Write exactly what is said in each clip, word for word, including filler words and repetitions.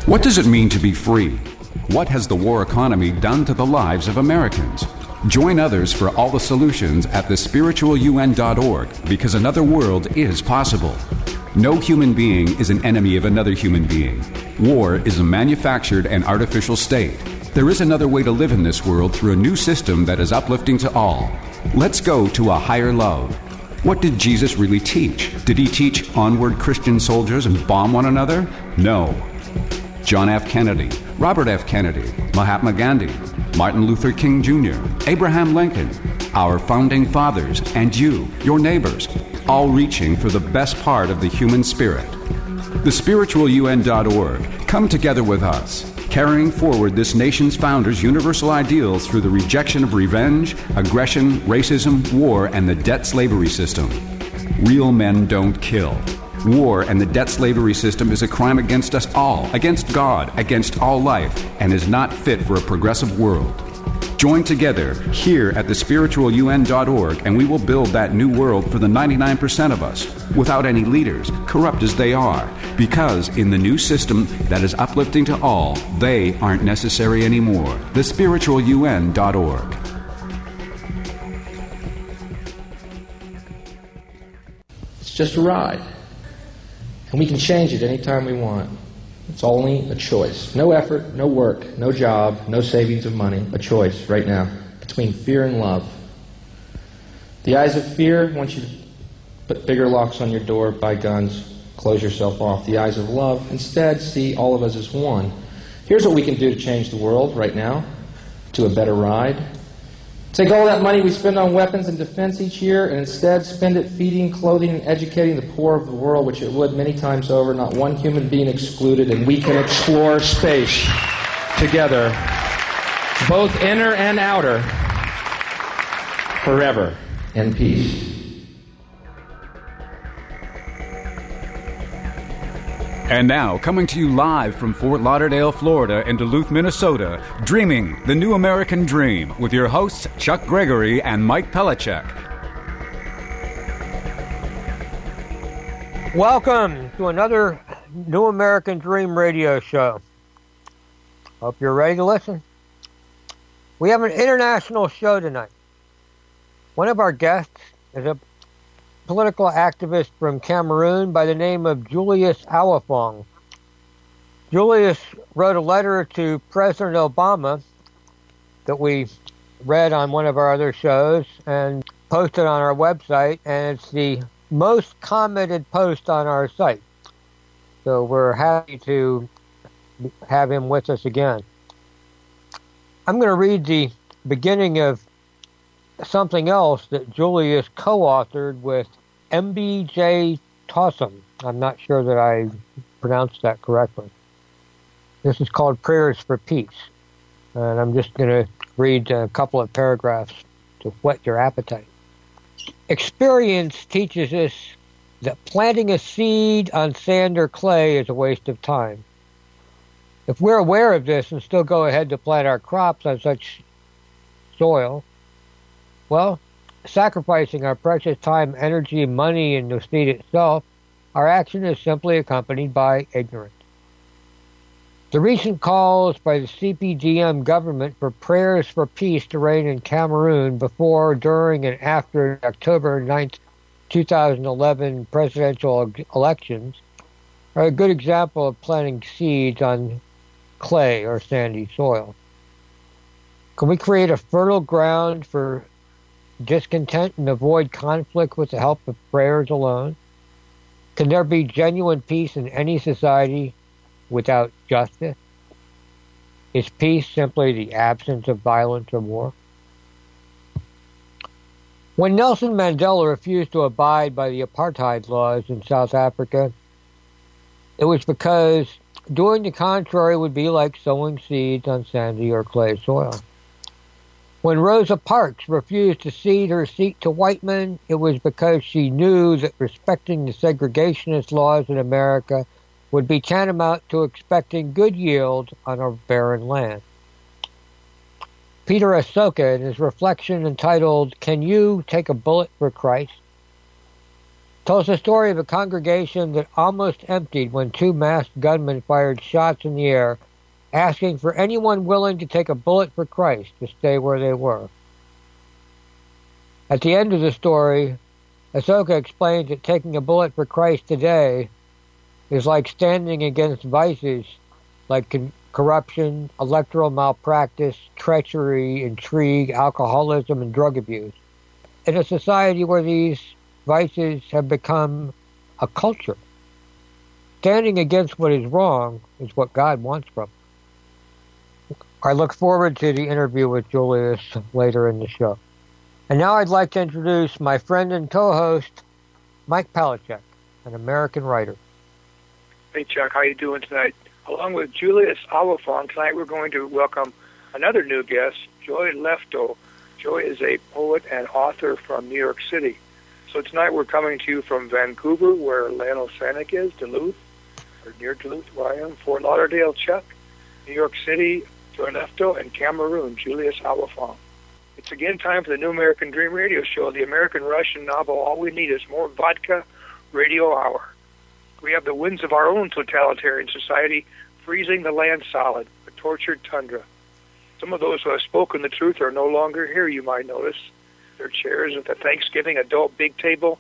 What does it mean to be free? What has the war economy done to the lives of Americans? Join others for all the solutions at the spiritual U N dot org, because another world is possible. No human being is an enemy of another human being. War is a manufactured and artificial state. There is another way to live in this world through a new system that is uplifting to all. Let's go to a higher love. What did Jesus really teach? Did he teach onward Christian soldiers and bomb one another? No. John F. Kennedy, Robert F. Kennedy, Mahatma Gandhi, Martin Luther King Junior, Abraham Lincoln, our founding fathers, and you, your neighbors, all reaching for the best part of the human spirit. The spiritual U N dot org. Come together with us, carrying forward this nation's founders' universal ideals through the rejection of revenge, aggression, racism, war, and the debt slavery system. Real men don't kill. War and the debt slavery system is a crime against us all, against God, against all life, and is not fit for a progressive world. Join together here at the spiritual U N dot org, and we will build that new world for the ninety-nine percent of us, without any leaders, corrupt as they are, because in the new system that is uplifting to all, they aren't necessary anymore. the spiritual U N dot org. It's just a ride. And we can change it anytime we want. It's only a choice. No effort, no work, no job, no savings of money. A choice right now between fear and love. The eyes of fear want you to put bigger locks on your door, buy guns, close yourself off. The eyes of love instead see all of us as one. Here's what we can do to change the world right now to a better ride. Take all that money we spend on weapons and defense each year and instead spend it feeding, clothing, and educating the poor of the world, which it would many times over, not one human being excluded, and we can explore space together, both inner and outer, forever in peace. And now, coming to you live from Fort Lauderdale, Florida, and Duluth, Minnesota, Dreaming the New American Dream, with your hosts Chuck Gregory and Mike Pellicek. Welcome to another New American Dream radio show. Hope you're ready to listen. We have an international show tonight. One of our guests is a political activist from Cameroon by the name of Julius Awafong. Julius wrote a letter to President Obama that we read on one of our other shows and posted on our website, and it's the most commented post on our site. So we're happy to have him with us again. I'm going to read the beginning of something else that Julius co-authored with M B J Tossum. I'm not sure that I pronounced that correctly. This is called Prayers for Peace. And I'm just going to read a couple of paragraphs to whet your appetite. Experience teaches us that planting a seed on sand or clay is a waste of time. If we're aware of this and still go ahead to plant our crops on such soil, well, sacrificing our precious time, energy, money, and the seed itself, our action is simply accompanied by ignorance. The recent calls by the C P D M government for prayers for peace to reign in Cameroon before, during, and after October ninth, two thousand eleven presidential elections are a good example of planting seeds on clay or sandy soil. Can we create a fertile ground for discontent and avoid conflict with the help of prayers alone? Can there be genuine peace in any society without justice? Is peace simply the absence of violence or war? When Nelson Mandela refused to abide by the apartheid laws in South Africa, it was because doing the contrary would be like sowing seeds on sandy or clay soil. When Rosa Parks refused to cede her seat to white men, it was because she knew that respecting the segregationist laws in America would be tantamount to expecting good yield on a barren land. Peter Asoka, in his reflection entitled, "Can You Take a Bullet for Christ?" tells the story of a congregation that almost emptied when two masked gunmen fired shots in the air, asking for anyone willing to take a bullet for Christ to stay where they were. At the end of the story, Ahsoka explains that taking a bullet for Christ today is like standing against vices like con- corruption, electoral malpractice, treachery, intrigue, alcoholism, and drug abuse. In a society where these vices have become a culture, standing against what is wrong is what God wants from us. I look forward to the interview with Julius later in the show. And now I'd like to introduce my friend and co-host, Mike Palachuk, an American writer. Hey, Chuck, how you doing tonight? Along with Julius Awafong, tonight we're going to welcome another new guest, Joy Lefto. Joy is a poet and author from New York City. So tonight we're coming to you from Vancouver, where Lano Sanik is, Duluth, or near Duluth, where I am, Fort Lauderdale, Chuck, New York City, Joy Lefto, and Cameroon, Julius Awafong. It's again time for the New American Dream radio show, the American Russian novel, All We Need Is More Vodka Radio Hour. We have the winds of our own totalitarian society freezing the land solid, a tortured tundra. Some of those who have spoken the truth are no longer here, you might notice. Their chairs at the Thanksgiving adult big table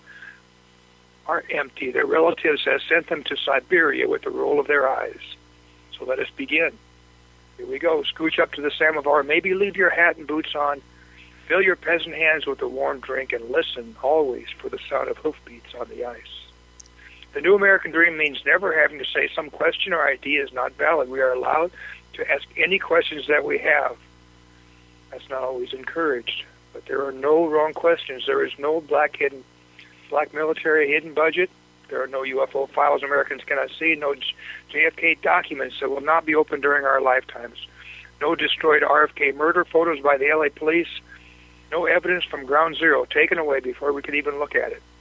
are empty. Their relatives have sent them to Siberia with the roll of their eyes. So let us begin. Here we go. Scooch up to the samovar. Maybe leave your hat and boots on. Fill your peasant hands with a warm drink and listen always for the sound of hoofbeats on the ice. The New American Dream means never having to say some question or idea is not valid. We are allowed to ask any questions that we have. That's not always encouraged. But there are no wrong questions. There is no black hidden, black military hidden budget. There are no U F O files Americans cannot see. No J F K documents that will not be opened during our lifetimes. No destroyed R F K murder photos by the L A police. No evidence from ground zero taken away before we could even look at it.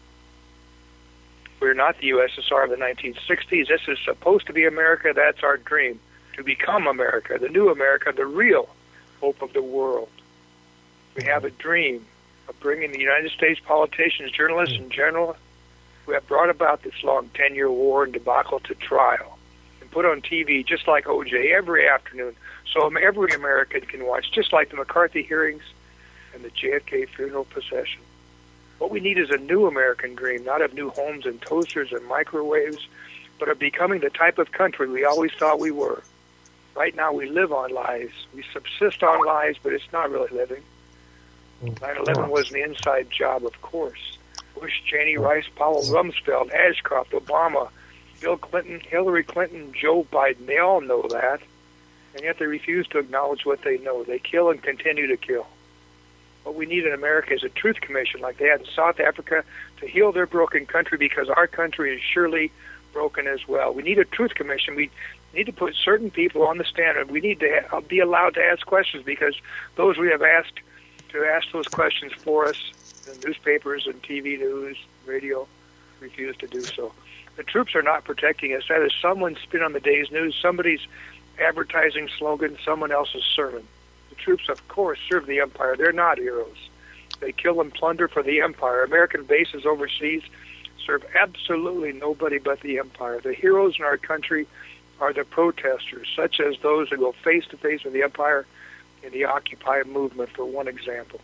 We're not the U S S R of the nineteen sixties. This is supposed to be America. That's our dream, to become America, the new America, the real hope of the world. We have a dream of bringing the United States politicians, journalists in general, who have brought about this long ten-year war and debacle to trial and put on T V just like O J every afternoon so every American can watch, just like the McCarthy hearings and the J F K funeral procession. What we need is a new American dream, not of new homes and toasters and microwaves, but of becoming the type of country we always thought we were. Right now we live on lies. We subsist on lies, but it's not really living. nine eleven was an inside job, of course. Bush, Cheney, Rice, Powell, Rumsfeld, Ashcroft, Obama, Bill Clinton, Hillary Clinton, Joe Biden, they all know that, and yet they refuse to acknowledge what they know. They kill and continue to kill. What we need in America is a truth commission like they had in South Africa to heal their broken country, because our country is surely broken as well. We need a truth commission. We need to put certain people on the stand, and we need to ha- be allowed to ask questions, because those we have asked to ask those questions for us, the newspapers and T V news, radio, refuse to do so. The troops are not protecting us. That is someone's spin on the day's news, somebody's advertising slogan, someone else's sermon. The troops, of course, serve the empire. They're not heroes. They kill and plunder for the empire. American bases overseas serve absolutely nobody but the empire. The heroes in our country are the protesters, such as those who go face-to-face with the empire in the Occupy movement, for one example.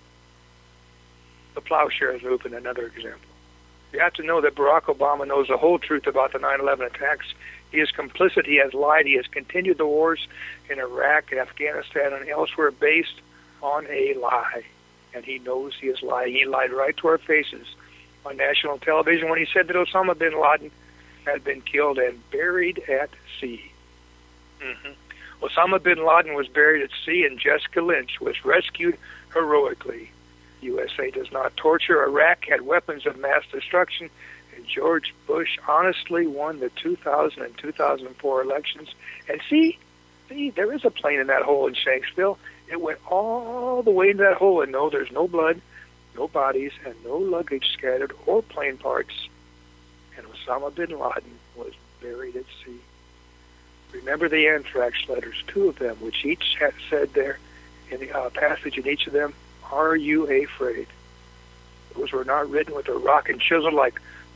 The Plowshares movement, another example. You have to know that Barack Obama knows the whole truth about the nine eleven attacks. He is complicit. He has lied. He has continued the wars in Iraq, Afghanistan, and elsewhere based on a lie. And he knows he is lying. He lied right to our faces on national television when he said that Osama bin Laden had been killed and buried at sea. Mm-hmm. Osama bin Laden was buried at sea, and Jessica Lynch was rescued heroically. U S A does not torture. Iraq had weapons of mass destruction, and George Bush honestly won the two thousand and two thousand four elections. And see, see, there is a plane in that hole in Shanksville. It went all the way into that hole, and no, there's no blood, no bodies, and no luggage scattered or plane parts. And Osama bin Laden was buried at sea. Remember the anthrax letters, two of them, which each had said there in the uh, passage in each of them, "Are you afraid?" Those were not written with a rock and chisel like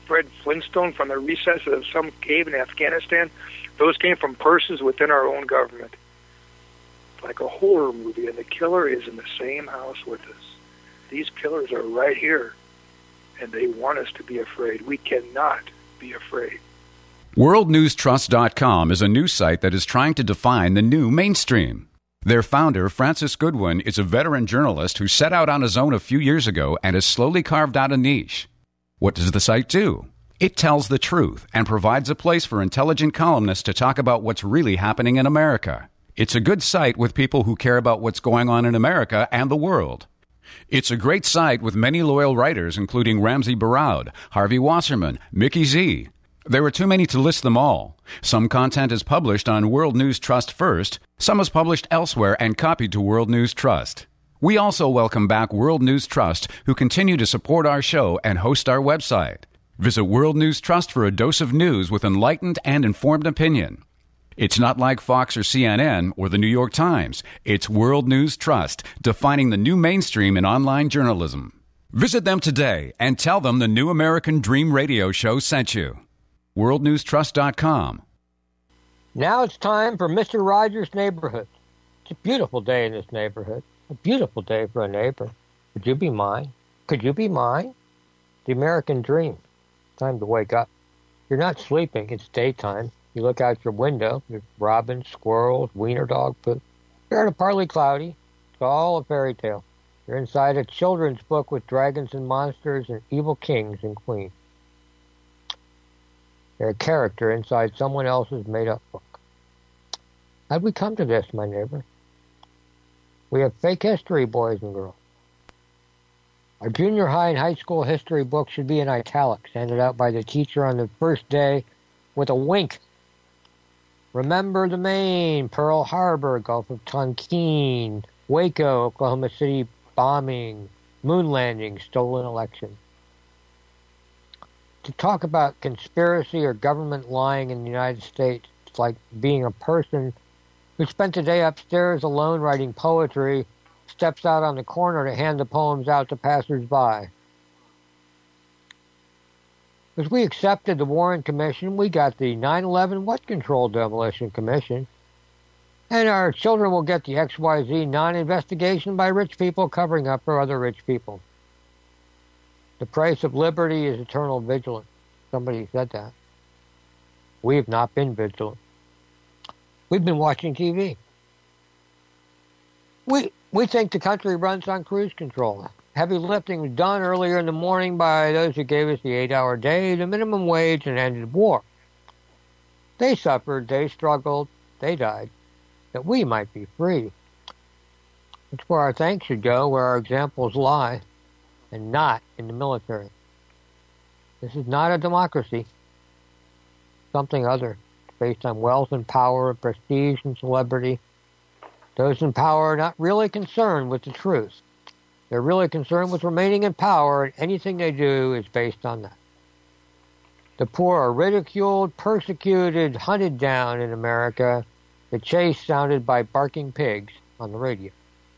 Fred Flintstone from the recesses of some cave in Afghanistan, those came from purses within our own government. It's like a horror movie, and the killer is in the same house with us. These killers are right here, and they want us to be afraid. We cannot be afraid. world news trust dot com is a news site that is trying to define the new mainstream. Their founder, Francis Goodwin, is a veteran journalist who set out on his own a few years ago and has slowly carved out a niche. What does the site do? It tells the truth and provides a place for intelligent columnists to talk about what's really happening in America. It's a good site with people who care about what's going on in America and the world. It's a great site with many loyal writers, including Ramsey Barraud, Harvey Wasserman, Mickey Z. There are too many to list them all. Some content is published on World News Trust first, some is published elsewhere and copied to World News Trust. We also welcome back World News Trust, who continue to support our show and host our website. Visit World News Trust for a dose of news with enlightened and informed opinion. It's not like Fox or C N N or the New York Times. It's World News Trust, defining the new mainstream in online journalism. Visit them today and tell them the New American Dream Radio Show sent you. world news trust dot com. Now it's time for Mister Rogers' Neighborhood. It's a beautiful day in this neighborhood. A beautiful day for a neighbor. Could you be mine? Could you be mine? The American dream. Time to wake up. You're not sleeping. It's daytime. You look out your window. There's robins, squirrels, wiener dog poop. You're in a partly cloudy. It's all a fairy tale. You're inside a children's book with dragons and monsters and evil kings and queens. You're a character inside someone else's made-up book. How'd we come to this, my neighbor? We have fake history, boys and girls. Our junior high and high school history book should be in italics, handed out by the teacher on the first day with a wink. Remember the Maine, Pearl Harbor, Gulf of Tonkin, Waco, Oklahoma City bombing, moon landing, stolen election. To talk about conspiracy or government lying in the United States, it's like being a person who spent the day upstairs alone writing poetry, steps out on the corner to hand the poems out to passers-by. As we accepted the Warren Commission, we got the nine eleven What Control Demolition Commission. And our children will get the X Y Z non-investigation by rich people covering up for other rich people. The price of liberty is eternal vigilance. Somebody said that. We have not been vigilant. We've been watching T V. We we think the country runs on cruise control. Heavy lifting was done earlier in the morning by those who gave us the eight-hour day, the minimum wage, and ended war. They suffered, they struggled, they died, that we might be free. It's where our thanks should go, where our examples lie, and not in the military. This is not a democracy. Something other. It's based on wealth and power, prestige and celebrity. Those in power are not really concerned with the truth. They're really concerned with remaining in power, and anything they do is based on that. The poor are ridiculed, persecuted, hunted down in America. The chase sounded by barking pigs on the radio.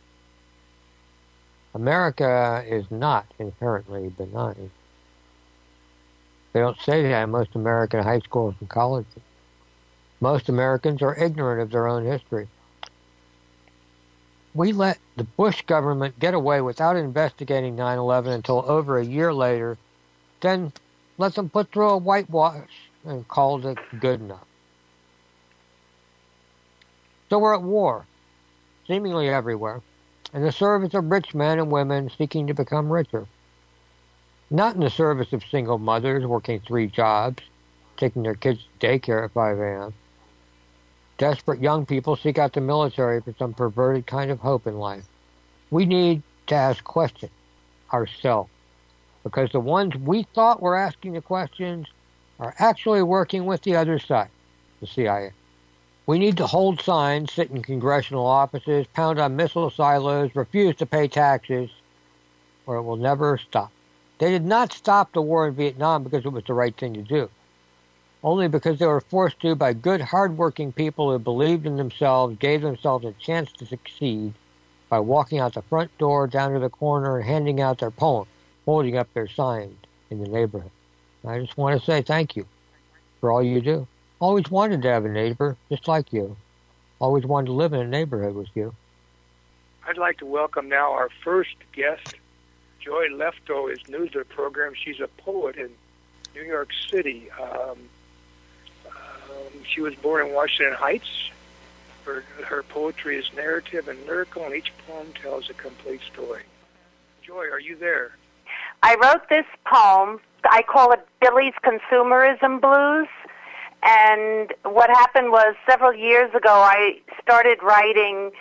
America is not inherently benign. They don't say that in most American high schools and colleges. Most Americans are ignorant of their own history. We let the Bush government get away without investigating nine eleven until over a year later, then let them put through a whitewash and called it good enough. So we're at war, seemingly everywhere, in the service of rich men and women seeking to become richer. Not in the service of single mothers working three jobs, taking their kids to daycare at five a.m. Desperate young people seek out the military for some perverted kind of hope in life. We need to ask questions ourselves, because the ones we thought were asking the questions are actually working with the other side, the C I A. We need to hold signs, sit in congressional offices, pound on missile silos, refuse to pay taxes, or it will never stop. They did not stop the war in Vietnam because it was the right thing to do. Only because they were forced to by good, hard-working people who believed in themselves, gave themselves a chance to succeed by walking out the front door, down to the corner, and handing out their poems, holding up their signs in the neighborhood. I just want to say thank you for all you do. Always wanted to have a neighbor just like you. Always wanted to live in a neighborhood with you. I'd like to welcome now our first guest. Joy Leftow is new to the program. She's a poet in New York City. Um, um, she was born in Washington Heights. Her, her poetry is narrative and lyrical, and each poem tells a complete story. Joy, are you there? I wrote this poem. I call it Billy's Consumerism Blues. And what happened was several years ago I started writing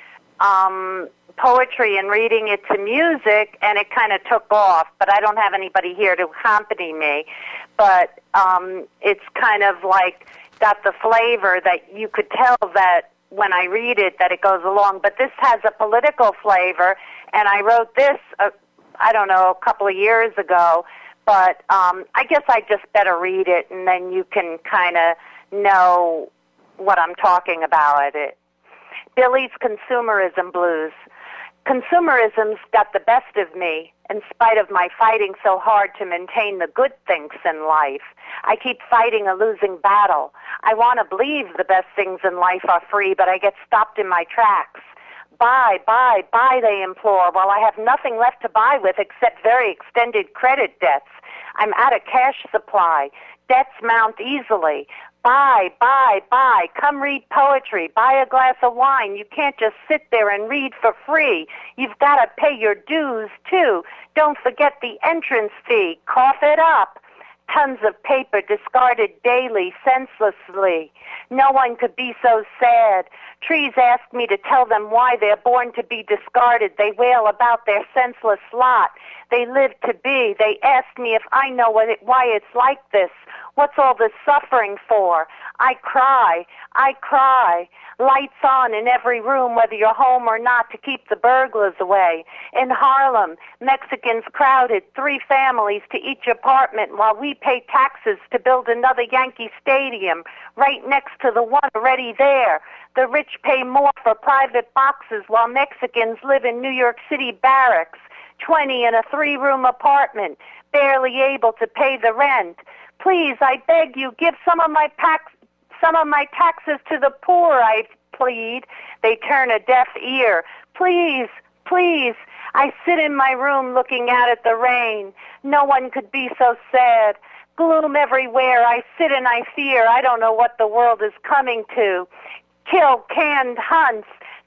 um, poetry and reading it to music, and it kind of took off. But I don't have anybody here to accompany me. But um, it's kind of like got the flavor that you could tell that when I read it that it goes along. But this has a political flavor, and I wrote this, uh, I don't know, a couple of years ago. But um, I guess I just better read it, and then you can kind of know what I'm talking about. It. Billy's Consumerism Blues. Consumerism's got the best of me, in spite of my fighting so hard to maintain the good things in life. I keep fighting a losing battle. I want to believe the best things in life are free, but I get stopped in my tracks. Buy, buy, buy, they implore, while I have nothing left to buy with except very extended credit debts. I'm out of cash supply. Debts mount easily. Buy, buy, buy. Come read poetry. Buy a glass of wine. You can't just sit there and read for free. You've got to pay your dues, too. Don't forget the entrance fee. Cough it up. Tons of paper discarded daily, senselessly. No one could be so sad. Trees ask me to tell them why they're born to be discarded. They wail about their senseless lot. They live to be. They ask me if I know what it, why it's like this. What's all this suffering for? I cry. I cry. Lights on in every room, whether you're home or not, to keep the burglars away. In Harlem, Mexicans crowded, three families to each apartment, while we pay taxes to build another Yankee Stadium right next to the one already there. The rich pay more for private boxes, while Mexicans live in New York City barracks, twenty in a three-room apartment, barely able to pay the rent. Please, I beg you, give some of my tax, some of my taxes to the poor, I plead. They turn a deaf ear. Please, please. I sit in my room looking out at the rain. No one could be so sad. Gloom everywhere. I sit and I fear. I don't know what the world is coming to. Kill canned hunts.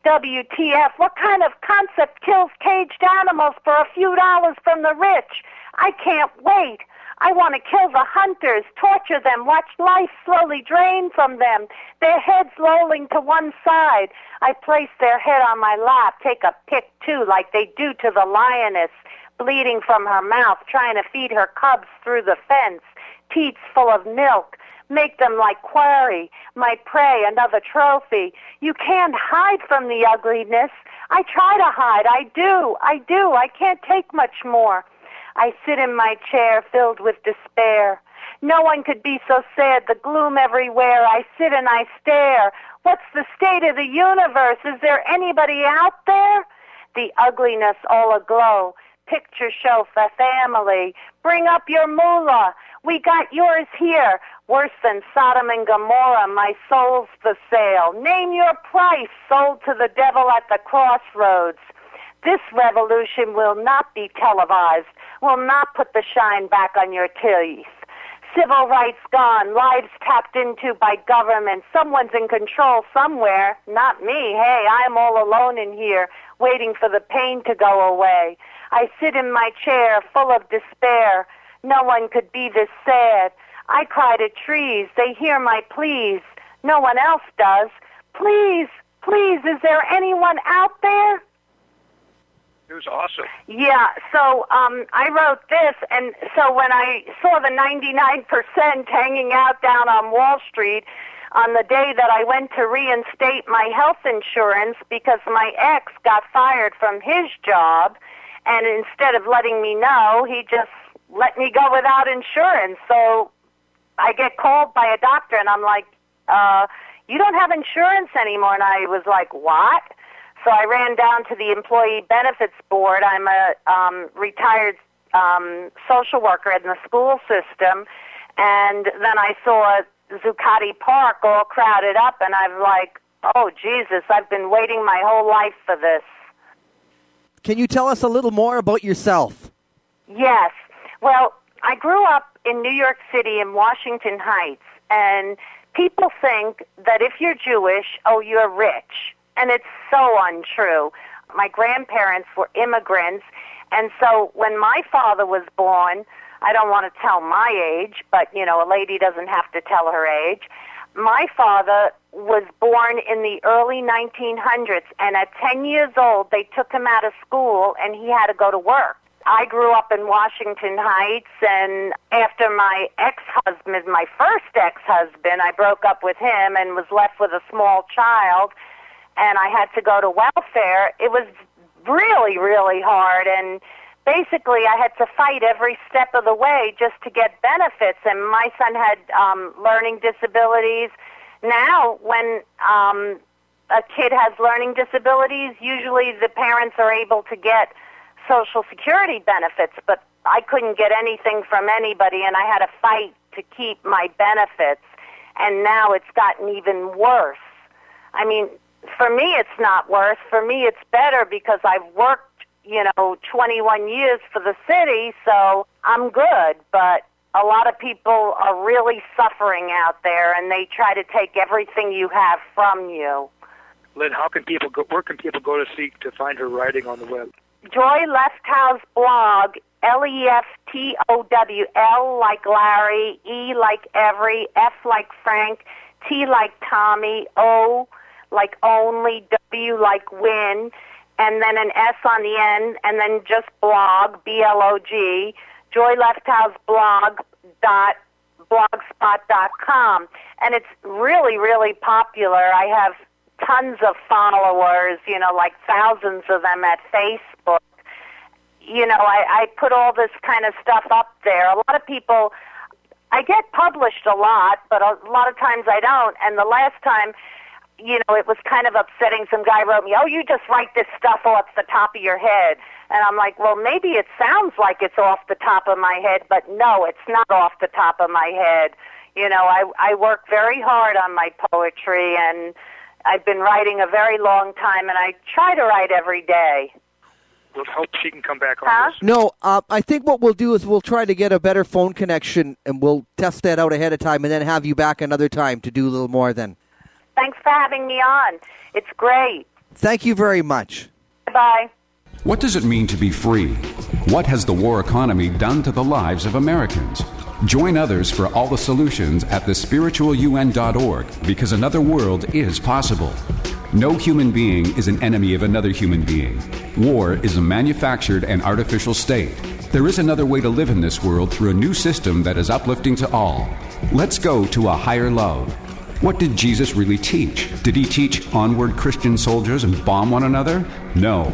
W T F. What kind of concept kills caged animals for a few dollars from the rich? I can't wait. I want to kill the hunters, torture them, watch life slowly drain from them, their heads lolling to one side. I place their head on my lap, take a pic, too, like they do to the lioness, bleeding from her mouth, trying to feed her cubs through the fence, teats full of milk. Make them like quarry, my prey, another trophy. You can't hide from the ugliness. I try to hide. I do. I do. I can't take much more. I sit in my chair filled with despair. No one could be so sad, the gloom everywhere. I sit and I stare. What's the state of the universe? Is there anybody out there? The ugliness all aglow. Picture show for family. Bring up your moolah. We got yours here. Worse than Sodom and Gomorrah, my soul's for sale. Name your price, sold to the devil at the crossroads. This revolution will not be televised, will not put the shine back on your teeth. Civil rights gone, lives tapped into by government. Someone's in control somewhere, not me. Hey, I'm all alone in here, waiting for the pain to go away. I sit in my chair full of despair. No one could be this sad. I cry to trees. They hear my pleas. No one else does. Please, please, is there anyone out there? It was awesome. Yeah, so um, I wrote this, and so when I saw the ninety-nine percent hanging out down on Wall Street on the day that I went to reinstate my health insurance because my ex got fired from his job, and instead of letting me know, he just let me go without insurance. So I get called by a doctor, and I'm like, uh, you don't have insurance anymore. And I was like, what? So I ran down to the Employee Benefits Board. I'm a um, retired um, social worker in the school system, And then I saw Zuccotti Park all crowded up, and I'm like, oh, Jesus, I've been waiting my whole life for this. Can you tell us a little more about yourself? Yes. Well, I grew up in New York City in Washington Heights, and people think that if you're Jewish, oh, you're rich. And it's so untrue. My grandparents were immigrants, and so when my father was born, I don't want to tell my age, but, you know, a lady doesn't have to tell her age. My father was born in the early nineteen hundreds, and at ten years old, they took him out of school, and he had to go to work. I grew up in Washington Heights, and after my ex-husband, my first ex-husband, I broke up with him and was left with a small child, and I had to go to welfare. It was really, really hard, and basically I had to fight every step of the way just to get benefits, and my son had um, learning disabilities. Now, when um, a kid has learning disabilities, usually the parents are able to get Social Security benefits, but I couldn't get anything from anybody, and I had to fight to keep my benefits, and now it's gotten even worse. I mean, for me it's not worse. For me it's better because I've worked, you know, twenty-one years for the city, so I'm good, but a lot of people are really suffering out there, and they try to take everything you have from you. Lynn, how can people go, where can people go to seek to find her writing on the web? Joy Leftow's blog, L E F T O W, L like Larry, E like Every, F like Frank, T like Tommy, O like Only, W like Win, and then an S on the end, and then just blog, B L O G, Joy Leftow's blog dot blogspot dot com. And it's really, really popular. I have tons of followers, you know, like thousands of them at Facebook. You know, I, I put all this kind of stuff up there. A lot of people, I get published a lot, but a lot of times I don't. And the last time, you know, it was kind of upsetting. Some guy wrote me, oh, you just write this stuff off the top of your head. And I'm like, well, maybe it sounds like it's off the top of my head, but no, it's not off the top of my head. You know, I, I work very hard on my poetry, and I've been writing a very long time, and I try to write every day. We'll hope she can come back on huh? this. No, uh, I think what we'll do is we'll try to get a better phone connection, and we'll test that out ahead of time and then have you back another time to do a little more then. Thanks for having me on. It's great. Thank you very much. Bye. What does it mean to be free? What has the war economy done to the lives of Americans? Join others for all the solutions at the spiritual U N dot org, because another world is possible. No human being is an enemy of another human being. War is a manufactured and artificial state. There is another way to live in this world through a new system that is uplifting to all. Let's go to a higher love. What did Jesus really teach? Did he teach onward Christian soldiers and bomb one another? No.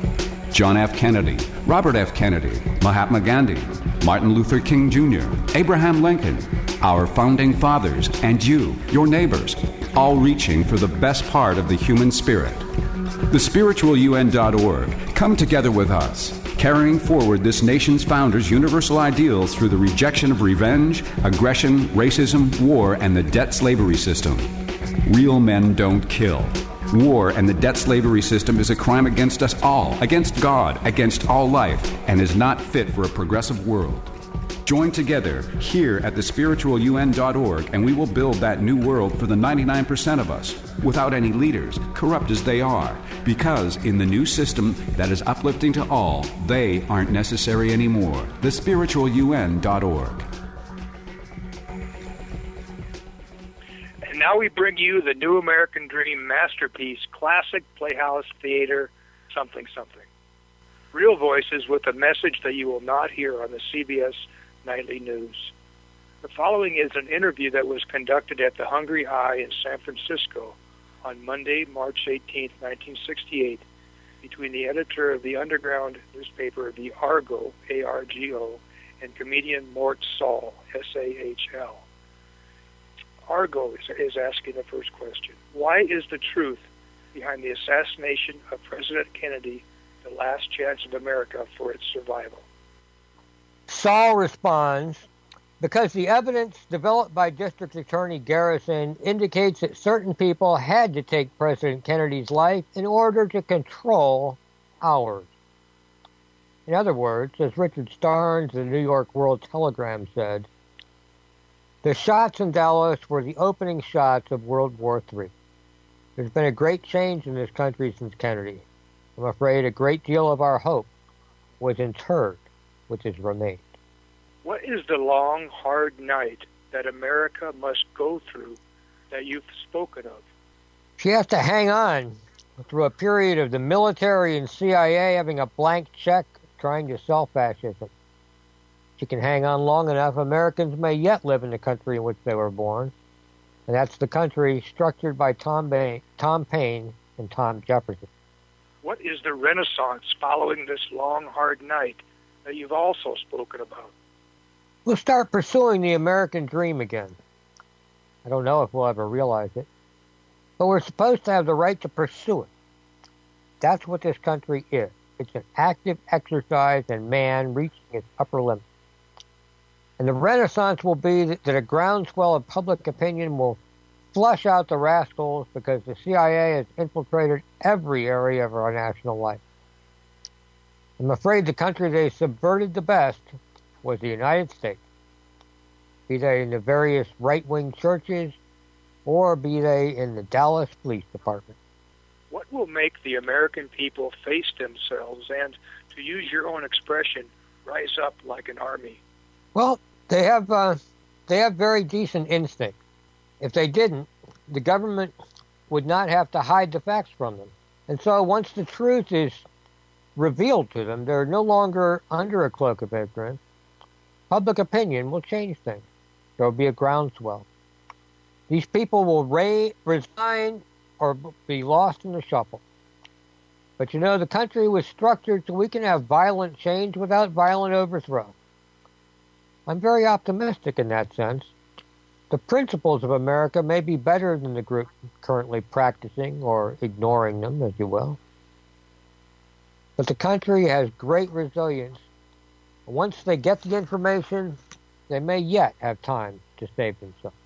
John F. Kennedy, Robert F. Kennedy, Mahatma Gandhi, Martin Luther King Junior, Abraham Lincoln, our founding fathers, and you, your neighbors, all reaching for the best part of the human spirit. The spiritual U N dot org, come together with us, carrying forward this nation's founders' universal ideals through the rejection of revenge, aggression, racism, war, and the debt slavery system. Real men don't kill. War and the debt slavery system is a crime against us all, against God, against all life, and is not fit for a progressive world. Join together here at the spiritual U N dot org, and we will build that new world for the ninety-nine percent of us, without any leaders, corrupt as they are, because in the new system that is uplifting to all, they aren't necessary anymore. the spiritual U N dot org. And now we bring you the New American Dream masterpiece, classic Playhouse Theater, something, something. Real voices with a message that you will not hear on the C B S Nightly News. The following is an interview that was conducted at the Hungry Eye in San Francisco on Monday, March eighteenth, nineteen sixty-eight, between the editor of the underground newspaper, the Argo, A R G O, and comedian Mort Sahl, S A H L. Argo is, is asking the first question. Why is the truth behind the assassination of President Kennedy the last chance of America for its survival? Saul responds, because the evidence developed by District Attorney Garrison indicates that certain people had to take President Kennedy's life in order to control ours. In other words, as Richard Starnes, the New York World Telegram said, the shots in Dallas were the opening shots of World War Three. There's been a great change in this country since Kennedy. I'm afraid a great deal of our hope was interred with his remains. What is the long, hard night that America must go through that you've spoken of? She has to hang on through a period of the military and C I A having a blank check trying to sell fascism. She can hang on long enough, Americans may yet live in the country in which they were born. And that's the country structured by Tom, Bain, Tom Paine and Tom Jefferson. What is the renaissance following this long, hard night that you've also spoken about? We'll start pursuing the American dream again. I don't know if we'll ever realize it, but we're supposed to have the right to pursue it. That's what this country is. It's an active exercise in man reaching its upper limit. And the renaissance will be that a groundswell of public opinion will flush out the rascals because the C I A has infiltrated every area of our national life. I'm afraid the country they subverted the best was the United States, be they in the various right-wing churches or be they in the Dallas Police Department. What will make the American people face themselves and, to use your own expression, rise up like an army? Well, they have uh, they have very decent instinct. If they didn't, the government would not have to hide the facts from them. And so once the truth is revealed to them, they're no longer under a cloak of ignorance. Public opinion will change things. There will be a groundswell. These people will ra- resign or be lost in the shuffle. But you know, the country was structured so we can have violent change without violent overthrow. I'm very optimistic in that sense. The principles of America may be better than the group currently practicing or ignoring them, as you will. But the country has great resilience. Once they get the information, they may yet have time to save themselves.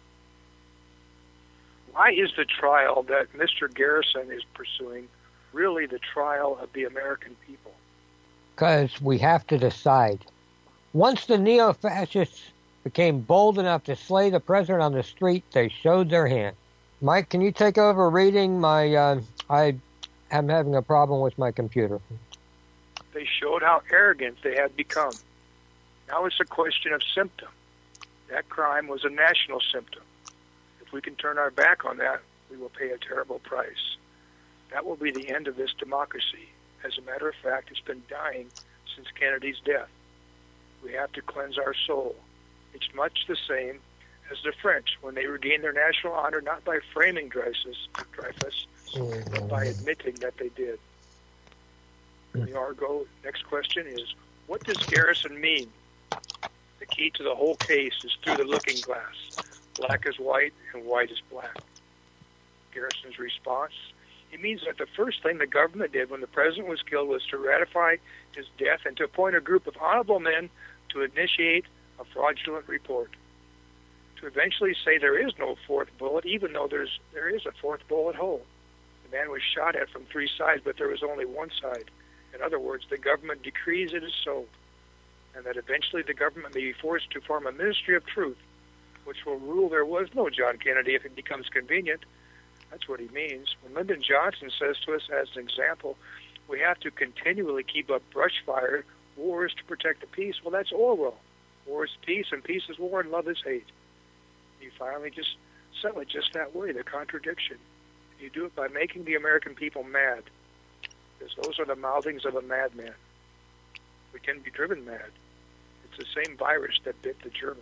Why is the trial that Mister Garrison is pursuing really the trial of the American people? Because we have to decide. Once the neo-fascists became bold enough to slay the president on the street, they showed their hand. Mike, can you take over reading? My, uh, I am having a problem with my computer. They showed how arrogant they had become. Now it's a question of symptom. That crime was a national symptom. If we can turn our back on that, we will pay a terrible price. That will be the end of this democracy. As a matter of fact, it's been dying since Kennedy's death. We have to cleanse our soul. It's much the same as the French when they regained their national honor, not by framing Dreyfus, Dreyfus but by admitting that they did. The Argo, next question is, what does Garrison mean? The key to the whole case is through the looking glass. Black is white and white is black. Garrison's response, he means that the first thing the government did when the president was killed was to ratify his death and to appoint a group of honorable men to initiate a fraudulent report. To eventually say there is no fourth bullet, even though there's there is a fourth bullet hole. The man was shot at from three sides, but there was only one side. In other words, the government decrees it is so, and that eventually the government may be forced to form a ministry of truth, which will rule there was no John Kennedy if it becomes convenient. That's what he means. When Lyndon Johnson says to us as an example, we have to continually keep up brush fire, war is to protect the peace. Well, that's Orwell. War is peace, and peace is war, and love is hate. You finally just settle it just that way, the contradiction. You do it by making the American people mad, because those are the mouthings of a madman. We can be driven mad. It's the same virus that bit the Germans.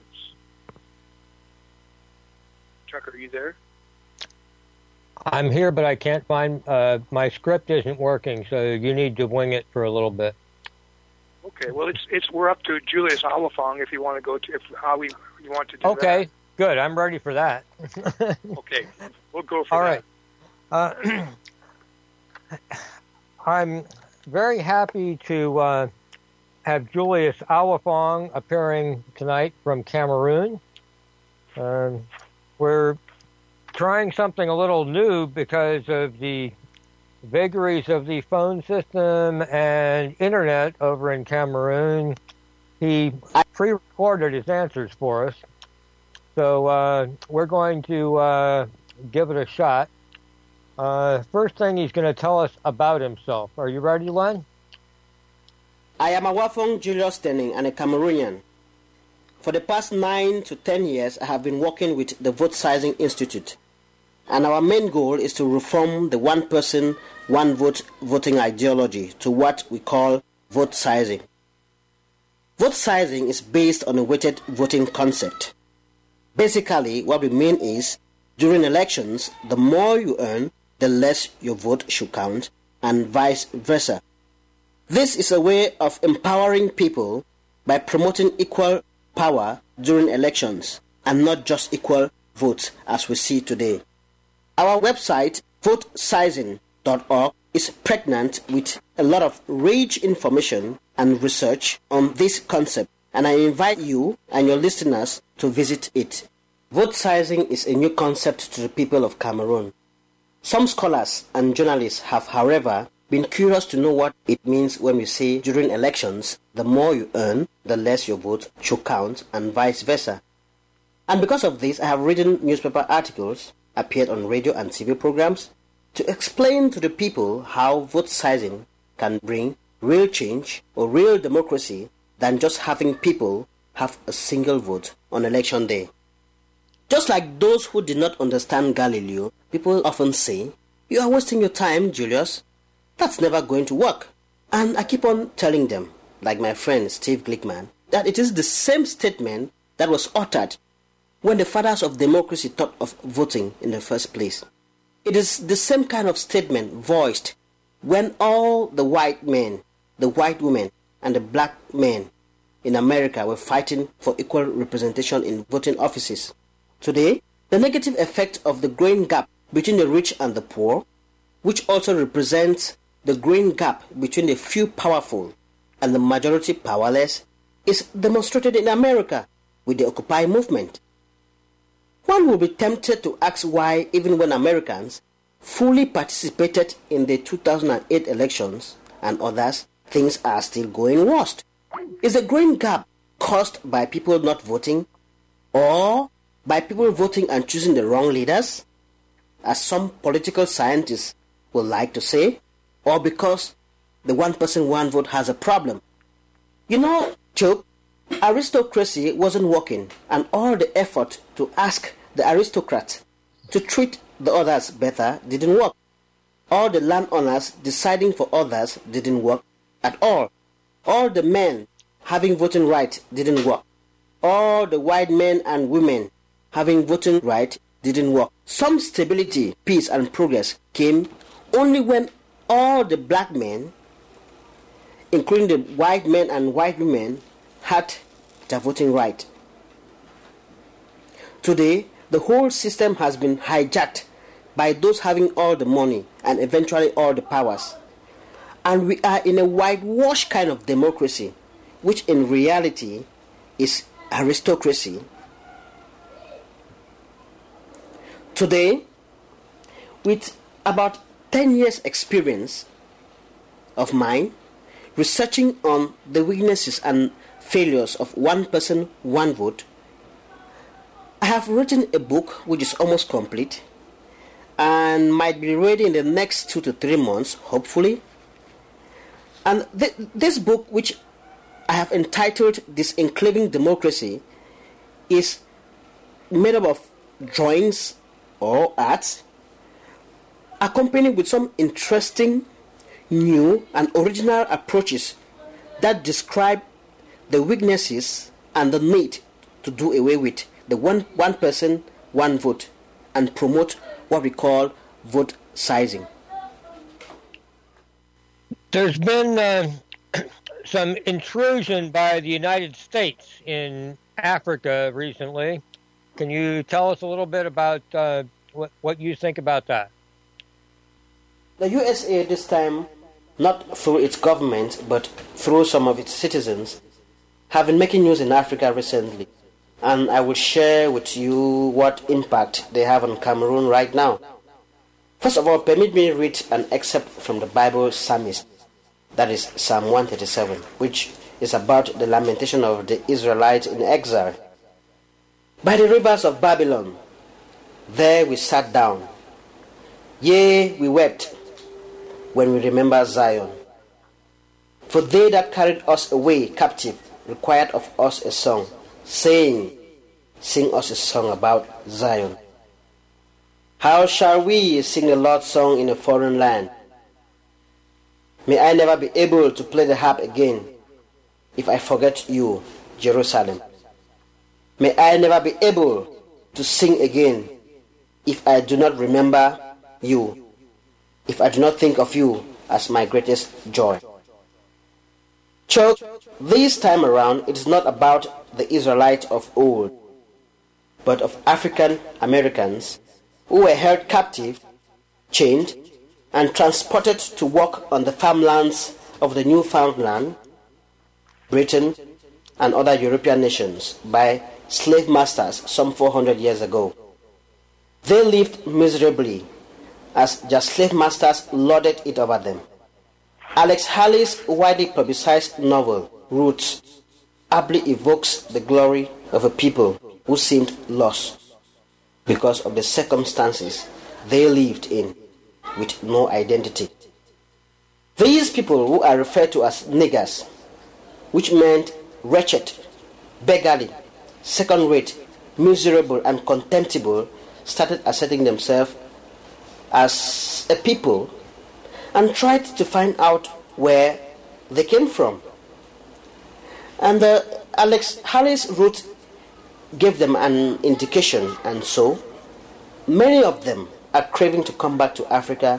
Chuck, are you there? I'm here, but I can't find, uh, my script isn't working, so you need to wing it for a little bit. Okay, well, it's it's we're up to Julius Oliphant if you want to go to, if how we you want to do okay, that. Okay, good. I'm ready for that. Okay, we'll go for All that. All right. Uh, I'm very happy to uh, have Julius Awafong appearing tonight from Cameroon. Um, we're trying something a little new because of the vagaries of the phone system and internet over in Cameroon. He pre-recorded his answers for us. So uh, we're going to uh, give it a shot. Uh, first thing, he's going to tell us about himself. Are you ready, Len? I am Awafong Julius Denning and a Cameroonian. For the past nine to ten years, I have been working with the Vote Sizing Institute. And our main goal is to reform the one person, one vote voting ideology to what we call vote sizing. Vote sizing is based on a weighted voting concept. Basically, what we mean is, during elections, the more you earn, the less your vote should count, and vice versa. This is a way of empowering people by promoting equal power during elections, and not just equal votes as we see today. Our website, vote sizing dot org, is pregnant with a lot of rich information and research on this concept, and I invite you and your listeners to visit it. Vote sizing is a new concept to the people of Cameroon. Some scholars and journalists have, however, been curious to know what it means when we say during elections, the more you earn, the less your vote should count, and vice versa. And because of this, I have written newspaper articles, appeared on radio and T V programs, to explain to the people how vote sizing can bring real change or real democracy than just having people have a single vote on election day. Just like those who did not understand Galileo, people often say, "You are wasting your time, Julius. That's never going to work." And I keep on telling them, like my friend Steve Glickman, that it is the same statement that was uttered when the fathers of democracy thought of voting in the first place. It is the same kind of statement voiced when all the white men, the white women, and the black men in America were fighting for equal representation in voting offices. Today, the negative effect of the growing gap between the rich and the poor, which also represents the growing gap between the few powerful and the majority powerless, is demonstrated in America with the Occupy movement. One will be tempted to ask why, even when Americans fully participated in the two thousand eight elections and others, things are still going worst. Is the growing gap caused by people not voting, or by people voting and choosing the wrong leaders, as some political scientists would like to say, or because the one person, one vote has a problem? You know, Joe, aristocracy wasn't working, and all the effort to ask the aristocrats to treat the others better didn't work. All the landowners deciding for others didn't work at all. All the men having voting rights didn't work. All the white men and women having voting rights didn't work. Some stability, peace, and progress came only when all the black men, including the white men and white women, had their voting right. Today, the whole system has been hijacked by those having all the money and eventually all the powers. And we are in a whitewash kind of democracy, which in reality is aristocracy. Today, with about ten years experience of mine, researching on the weaknesses and failures of one person, one vote, I have written a book which is almost complete and might be ready in the next two to three months, hopefully. And th- this book, which I have entitled Disenclaving Democracy, is made up of drawings or arts, accompanied with some interesting, new, and original approaches that describe the weaknesses and the need to do away with the one, one person, one vote, and promote what we call vote sizing. There's been uh, some intrusion by the United States in Africa recently. Can you tell us a little bit about uh, what, what you think about that? The U S A this time not through its government, but through some of its citizens, have been making news in Africa recently. And I will share with you what impact they have on Cameroon right now. First of all, permit me to read an excerpt from the Bible Psalmist, that is Psalm one thirty-seven, which is about the lamentation of the Israelites in exile. By the rivers of Babylon, there we sat down. Yea, we wept when we remember Zion. For they that carried us away captive required of us a song, saying, sing us a song about Zion. How shall we sing the Lord's song in a foreign land? May I never be able to play the harp again if I forget you, Jerusalem. May I never be able to sing again if I do not remember you, if I do not think of you as my greatest joy. Church, this time around, it is not about the Israelites of old, but of African Americans who were held captive, chained, and transported to work on the farmlands of the Newfoundland, Britain, and other European nations by slave masters some four hundred years ago. They lived miserably as their slave masters lorded it over them. Alex Haley's widely publicized novel, Roots, aptly evokes the glory of a people who seemed lost because of the circumstances they lived in with no identity. These people, who are referred to as niggers, which meant wretched, beggarly, second-rate, miserable, and contemptible, started asserting themselves as a people and tried to find out where they came from. And uh, Alex Haley's route gave them an indication, and so many of them are craving to come back to Africa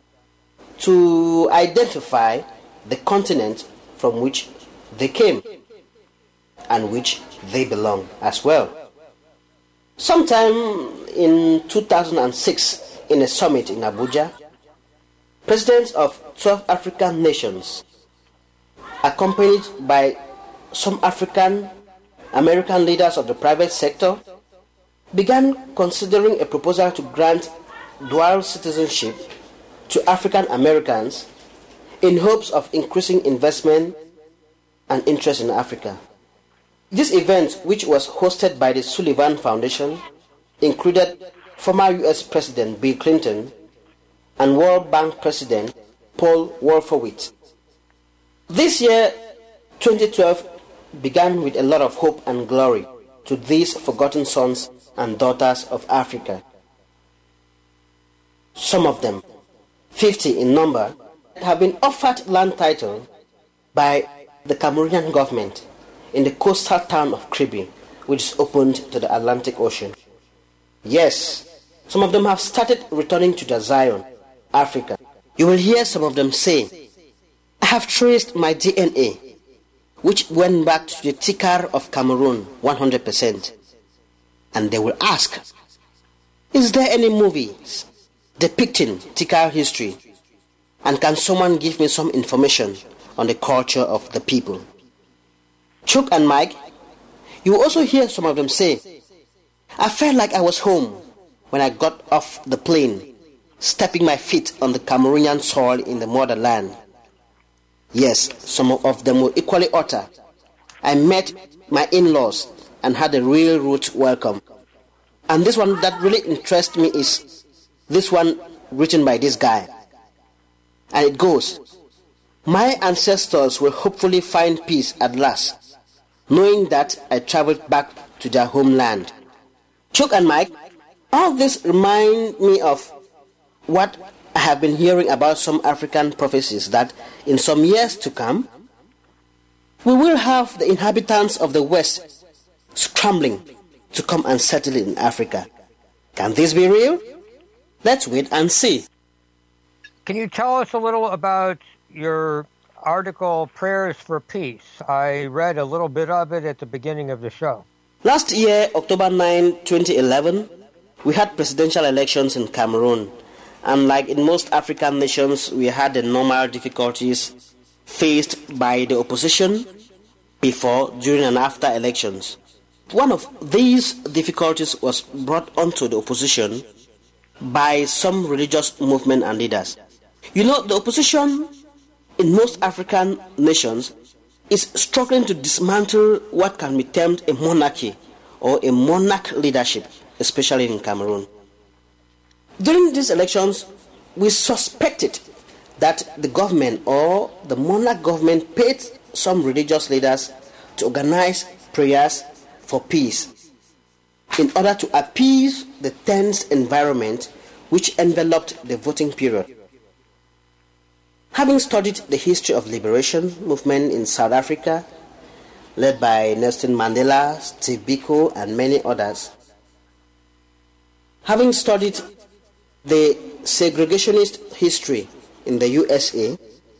to identify the continent from which they came and which they belong as well. Sometime in two thousand six, in a summit in Abuja, presidents of twelve African nations, accompanied by some African American leaders of the private sector, began considering a proposal to grant dual citizenship to African Americans in hopes of increasing investment and interest in Africa. This event, which was hosted by the Sullivan Foundation, included former U S President Bill Clinton and World Bank President Paul Wolfowitz. This year, twenty twelve, began with a lot of hope and glory to these forgotten sons and daughters of Africa. Some of them, fifty in number, have been offered land title by the Cameroonian government in the coastal town of Kribi, which is opened to the Atlantic Ocean. Yes, some of them have started returning to their Zion, Africa. You will hear some of them say, I have traced my D N A, which went back to the Tikar of Cameroon one hundred percent. And they will ask, is there any movies depicting Tikar history? And can someone give me some information on the culture of the people? Chuck and Mike, you will also hear some of them say, I felt like I was home when I got off the plane, stepping my feet on the Cameroonian soil in the motherland. Yes, some of them will equally utter, I met my in-laws and had a real root welcome. And this one that really interests me is this one written by this guy. And it goes, my ancestors will hopefully find peace at last, knowing that I traveled back to their homeland. Chuck and Mike, all this remind me of what I have been hearing about some African prophecies, that in some years to come, we will have the inhabitants of the West scrambling to come and settle in Africa. Can this be real? Let's wait and see. Can you tell us a little about your article, Prayers for Peace? I read a little bit of it at the beginning of the show. Last year, October ninth, twenty eleven, we had presidential elections in Cameroon, And like in most African nations, we had the normal difficulties faced by the opposition before, during, and after elections. One of these difficulties was brought onto the opposition by some religious movement and leaders. You know, the opposition in most African nations is struggling to dismantle what can be termed a monarchy or a monarch leadership, especially in Cameroon. During these elections, we suspected that the government or the monarch government paid some religious leaders to organize prayers for peace in order to appease the tense environment which enveloped the voting period. Having studied the history of liberation movement in South Africa, led by Nelson Mandela, Steve Biko, and many others, having studied the segregationist history in the U S A,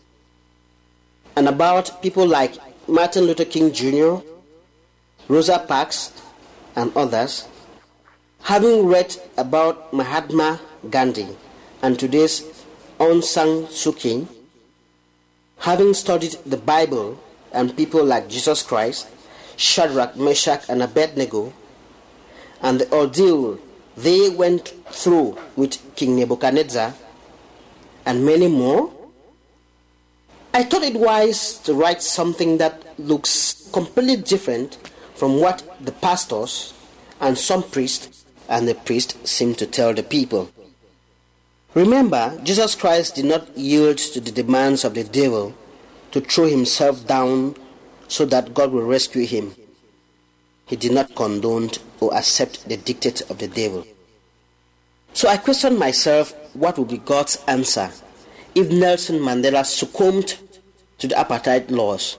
and about people like Martin Luther King Junior, Rosa Parks, and others, having read about Mahatma Gandhi and today's Aung San Suu Kyi, having studied the Bible and people like Jesus Christ, Shadrach, Meshach, and Abednego, and the ordeal they went through with King Nebuchadnezzar, and many more, I thought it wise to write something that looks completely different from what the pastors and some priests and the priest seem to tell the people. Remember, Jesus Christ did not yield to the demands of the devil to throw himself down so that God will rescue him. He did not condone or accept the dictate of the devil. So I questioned myself, what would be God's answer if Nelson Mandela succumbed to the apartheid laws?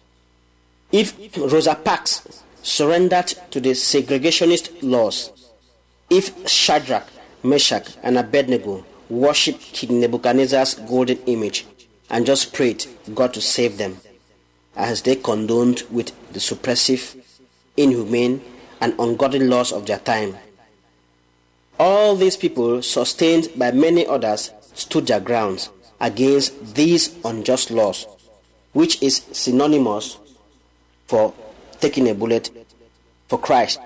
If Rosa Parks surrendered to the segregationist laws? If Shadrach, Meshach, and Abednego worshipped King Nebuchadnezzar's golden image and just prayed God to save them, as they condoned with the suppressive, inhumane, and ungodly laws of their time? All these people, sustained by many others, stood their grounds against these unjust laws, which is synonymous for taking a bullet for Christ.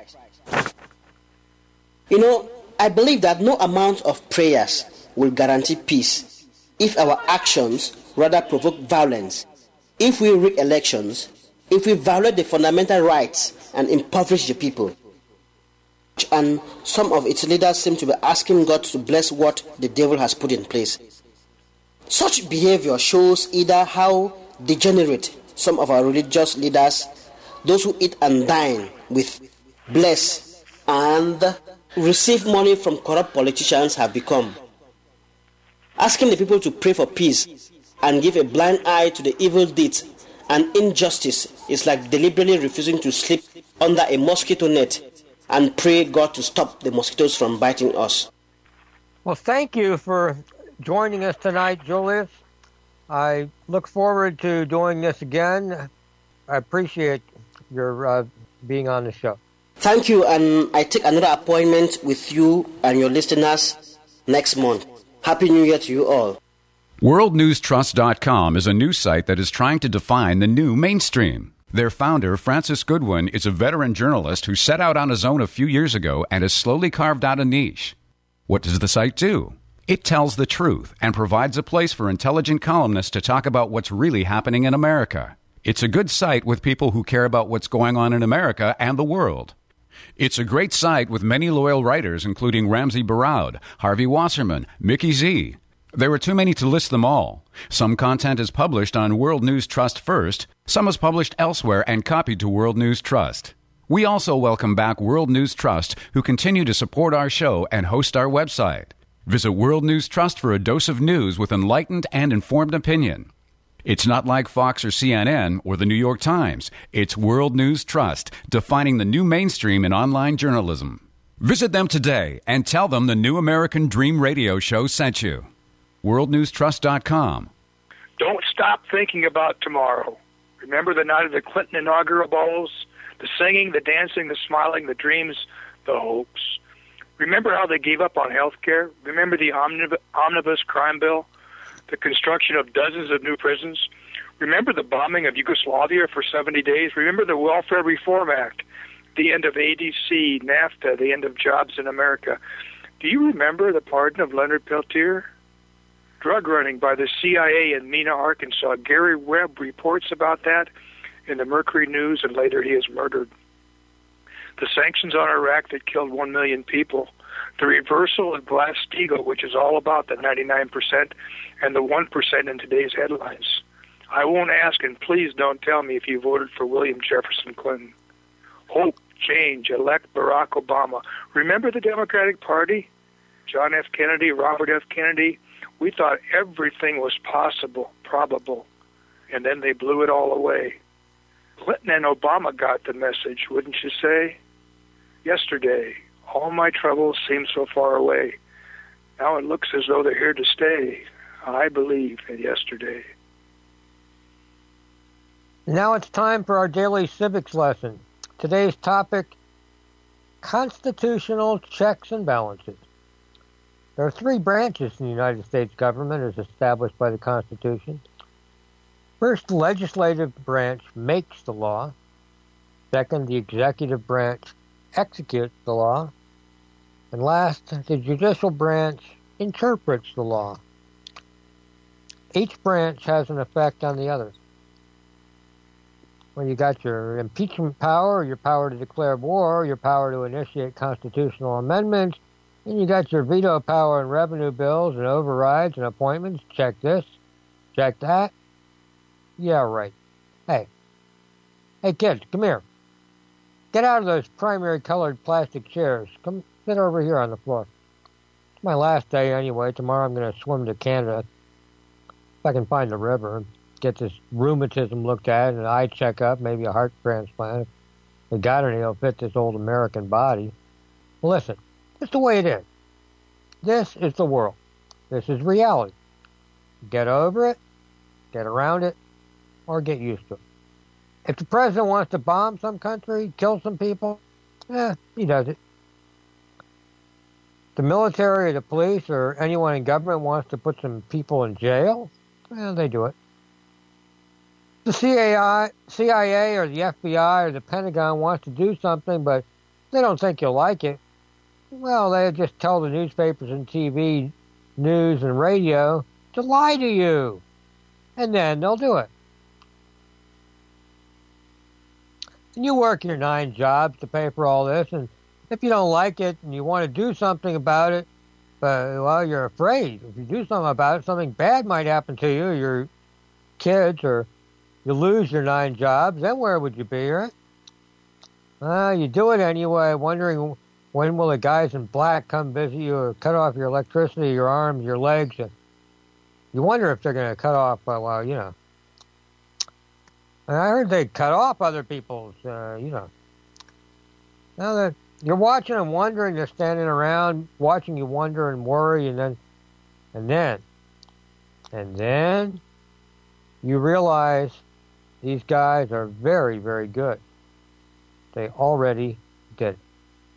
You know, I believe that no amount of prayers will guarantee peace if our actions rather provoke violence, if we rig elections, if we violate the fundamental rights and impoverish the people. And some of its leaders seem to be asking God to bless what the devil has put in place. Such behavior shows either how degenerate some of our religious leaders, those who eat and dine with, bless, and receive money from corrupt politicians, have become. Asking the people to pray for peace and give a blind eye to the evil deeds and injustice is like deliberately refusing to sleep under a mosquito net and pray God to stop the mosquitoes from biting us. Well, thank you for joining us tonight, Julius. I look forward to doing this again. I appreciate your uh, being on the show. Thank you, and I take another appointment with you and your listeners next month. Happy New Year to you all. world news trust dot com is a news site that is trying to define the new mainstream. Their founder, Francis Goodwin, is a veteran journalist who set out on his own a few years ago and has slowly carved out a niche. What does the site do? It tells the truth and provides a place for intelligent columnists to talk about what's really happening in America. It's a good site with people who care about what's going on in America and the world. It's a great site with many loyal writers, including Ramsey Baraud, Harvey Wasserman, Mickey Z. There are too many to list them all. Some content is published on World News Trust first, some is published elsewhere and copied to World News Trust. We also welcome back World News Trust, who continue to support our show and host our website. Visit World News Trust for a dose of news with enlightened and informed opinion. It's not like Fox or C N N or the New York Times. It's World News Trust, defining the new mainstream in online journalism. Visit them today and tell them the New American Dream Radio Show sent you. world news trust dot com. Don't stop thinking about tomorrow. Remember the night of the Clinton inaugural balls, the singing, the dancing, the smiling, the dreams, the hopes. Remember how they gave up on health care? Remember the omnib- omnibus crime bill? The construction of dozens of new prisons? Remember the bombing of Yugoslavia for seventy days? Remember the Welfare Reform Act? The end of A D C, NAFTA, the end of jobs in America. Do you remember the pardon of Leonard Peltier? Drug running by the C I A in Mena, Arkansas. Gary Webb reports about that in the Mercury News, and later he is murdered. The sanctions on Iraq that killed one million people. The reversal of Glass-Steagall, which is all about the ninety-nine percent and the one percent in today's headlines. I won't ask, and please don't tell me if you voted for William Jefferson Clinton. Hope, change, elect Barack Obama. Remember the Democratic Party? John F. Kennedy, Robert F. Kennedy. We thought everything was possible, probable, and then they blew it all away. Clinton and Obama got the message, wouldn't you say? Yesterday, all my troubles seem so far away. Now it looks as though they're here to stay. I believe in yesterday. Now it's time for our daily civics lesson. Today's topic, constitutional checks and balances. There are three branches in the United States government as established by the Constitution. First, the legislative branch makes the law. Second, the executive branch executes the law. And last, the judicial branch interprets the law. Each branch has an effect on the others. Well, you got your impeachment power, your power to declare war, your power to initiate constitutional amendments, and you got your veto power and revenue bills and overrides and appointments. Check this, check that. Yeah, right. Hey, hey kids, come here. Get out of those primary colored plastic chairs. Come sit over here on the floor. It's my last day anyway. Tomorrow I'm going to swim to Canada. If I can find the river and get this rheumatism looked at, an eye checkup, maybe a heart transplant. If they got any, it'll fit this old American body. Well, listen, it's the way it is. This is the world. This is reality. Get over it, get around it, or get used to it. If the president wants to bomb some country, kill some people, eh, he does it. The military or the police or anyone in government wants to put some people in jail, well, they do it. The C I A or the F B I or the Pentagon wants to do something, but they don't think you'll like it, well, they just tell the newspapers and T V news and radio to lie to you, and then they'll do it. And you work your nine jobs to pay for all this, and if you don't like it and you want to do something about it, but, well, you're afraid. If you do something about it, something bad might happen to you, your kids, or you lose your nine jobs, then where would you be, right? Uh, you do it anyway, wondering when will the guys in black come visit you or cut off your electricity, your arms, your legs. And you wonder if they're going to cut off, uh, well, you know. And I heard they cut off other people's, uh, you know. Now that you're watching and wondering, they're standing around watching you wonder and worry, and then, and then, and then you realize these guys are very, very good. They already did it.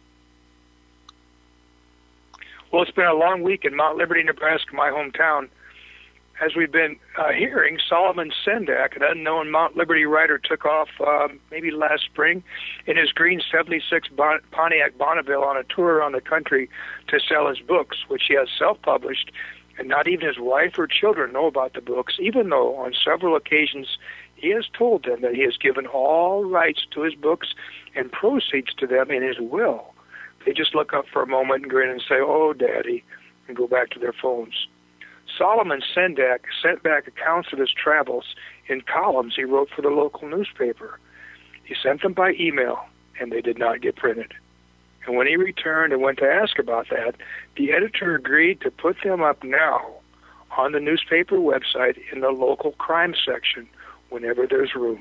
Well, it's been a long week in Mount Liberty, Nebraska, my hometown. As we've been uh, hearing, Solomon Sendak, an unknown Mount Liberty writer, took off uh, maybe last spring in his green seventy-six bon- Pontiac Bonneville on a tour around the country to sell his books, which he has self-published, and not even his wife or children know about the books, even though on several occasions he has told them that he has given all rights to his books and proceeds to them in his will. They just look up for a moment and grin and say, "Oh, Daddy," and go back to their phones. Solomon Sendak sent back accounts of his travels in columns he wrote for the local newspaper. He sent them by email, and they did not get printed. And when he returned and went to ask about that, the editor agreed to put them up now on the newspaper website in the local crime section whenever there's room.